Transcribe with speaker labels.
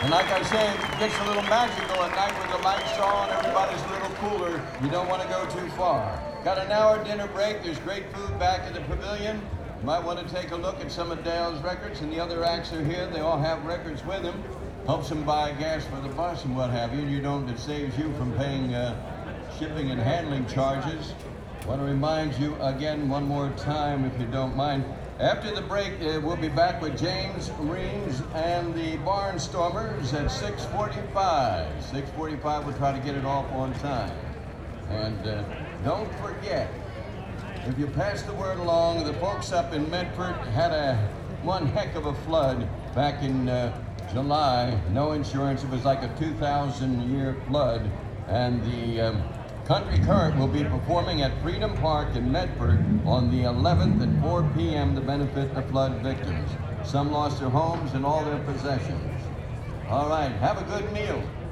Speaker 1: And like I said, it gets a little magical at night with the lights on, everybody's a little cooler. You don't want to go too far. Got an hour dinner break. There's great food back at the pavilion. You might want to take a look at some of Dale's records, and the other acts are here. They all have records with them. Helps them buy gas for the bus and what have you. And you don't, it saves you from paying shipping and handling charges. Want to remind you again one more time, if you don't mind. After the break, we'll be back with James Reams and the Barnstormers at 6:45. 6:45, we'll try to get it off on time. And don't forget, if you pass the word along, the folks up in Medford had one heck of a flood back in July. No insurance. It was like a 2,000-year flood. And the Country Current will be performing at Freedom Park in Medford on the 11th at 4 p.m. to benefit the flood victims. Some lost their homes and all their possessions. All right, have a good meal.